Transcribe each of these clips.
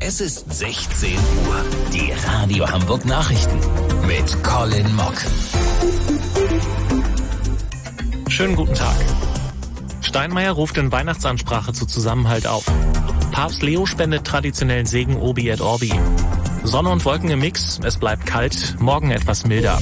Es ist 16 Uhr. Die Radio Hamburg Nachrichten mit Colin Mock. Schönen guten Tag. Steinmeier ruft in Weihnachtsansprache zu Zusammenhalt auf. Papst Leo spendet traditionellen Segen Urbi et Orbi. Sonne und Wolken im Mix, es bleibt kalt, morgen etwas milder.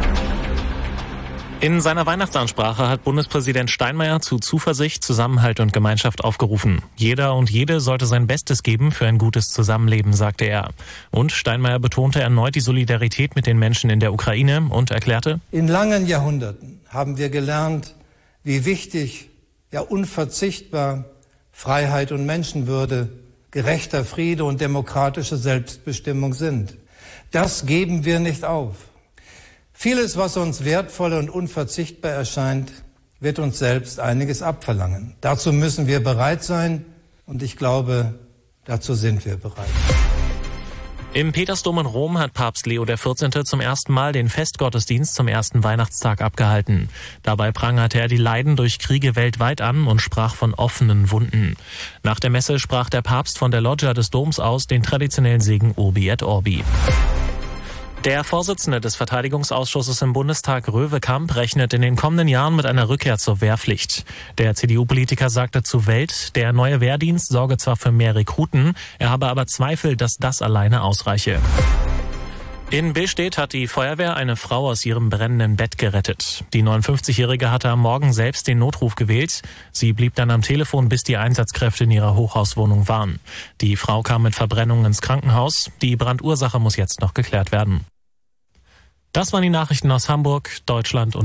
In seiner Weihnachtsansprache hat Bundespräsident Steinmeier zu Zuversicht, Zusammenhalt und Gemeinschaft aufgerufen. Jeder und jede sollte sein Bestes geben für ein gutes Zusammenleben, sagte er. Und Steinmeier betonte erneut die Solidarität mit den Menschen in der Ukraine und erklärte: In langen Jahrhunderten haben wir gelernt, wie wichtig, ja unverzichtbar Freiheit und Menschenwürde, gerechter Friede und demokratische Selbstbestimmung sind. Das geben wir nicht auf. Vieles, was uns wertvoll und unverzichtbar erscheint, wird uns selbst einiges abverlangen. Dazu müssen wir bereit sein und ich glaube, dazu sind wir bereit. Im Petersdom in Rom hat Papst Leo XIV. Zum ersten Mal den Festgottesdienst zum ersten Weihnachtstag abgehalten. Dabei prangerte er die Leiden durch Kriege weltweit an und sprach von offenen Wunden. Nach der Messe sprach der Papst von der Loggia des Doms aus den traditionellen Segen Urbi et Orbi. Der Vorsitzende des Verteidigungsausschusses im Bundestag, Röwe Kamp, rechnet in den kommenden Jahren mit einer Rückkehr zur Wehrpflicht. Der CDU-Politiker sagte zu Welt, der neue Wehrdienst sorge zwar für mehr Rekruten, er habe aber Zweifel, dass das alleine ausreiche. In Billstedt hat die Feuerwehr eine Frau aus ihrem brennenden Bett gerettet. Die 59-Jährige hatte am Morgen selbst den Notruf gewählt. Sie blieb dann am Telefon, bis die Einsatzkräfte in ihrer Hochhauswohnung waren. Die Frau kam mit Verbrennungen ins Krankenhaus. Die Brandursache muss jetzt noch geklärt werden. Das waren die Nachrichten aus Hamburg, Deutschland und